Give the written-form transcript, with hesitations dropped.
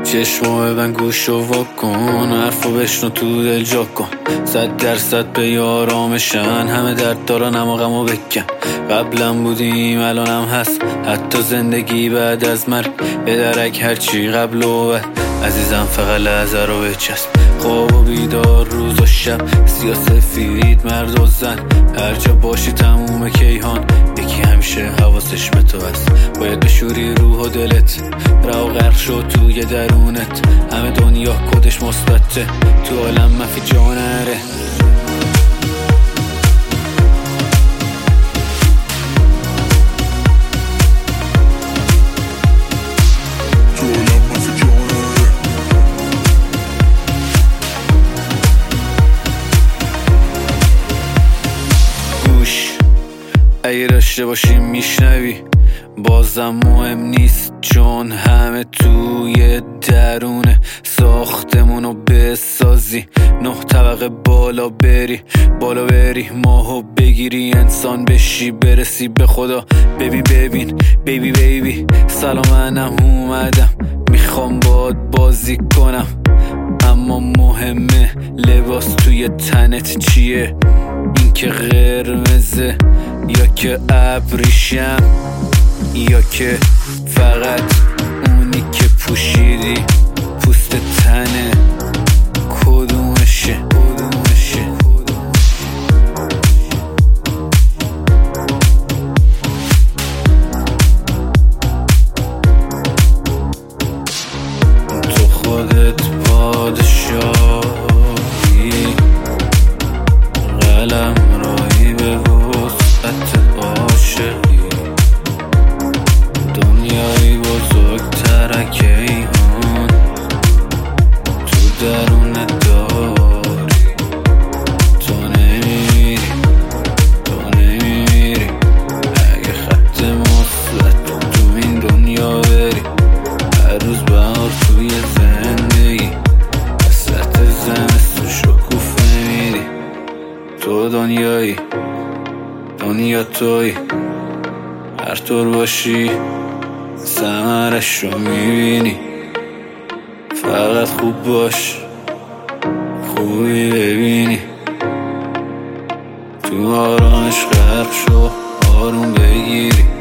چشمو ببن گوشو واکن، حرفو بشنو تو دل جا کن. 100% به یارامشن، همه درد دارن اما غمو بکن. قبلا بودیم الانم هست، حتی زندگی بعد از مرگ. به درک هرچی قبل و بعد، عزیزم فقط لحظه رو بچسب. خواب و بیدار روز و شب، سیاسفید مرد و زن، هر جا باشی تموم کیهان یکی همیشه حواسش به تو هست. باید بشوری روح و دلت، رو غرق شد توی درونت. همه دنیا کدش مثبته، تو عالم مفی جا نره. اگه داشته باشی میشنوی، بازم مهم نیست چون همه توی درونه ساختمونو بسازی. 9 طبقه بالا بری ماهو بگیری، انسان بشی برسی به خدا. ببین بیبی سلام، منم اومدم میخوام باد بازی کنم. اما مهمه لباس توی تنت چیه، این که قرمزه یا که ابریشم، یا که فقط اونی که پوشیدی پوست تنه. کدومشه تو خودت پادشاهی، قلم رایی به وسعت عاشقی. دنیایی بزرگتر کیهان تو درونت داری. تو نمیری اگه خط مثبت تو این دنیا بری. هر روز بهار توی زندگی، وسط زمستون شکوفه میری. تو دنیا توی، هر طور باشی ثمرش رو میبینی. فقط خوب باش، خوبی ببینی. تو آرامش غرق شو، آروم بگیری.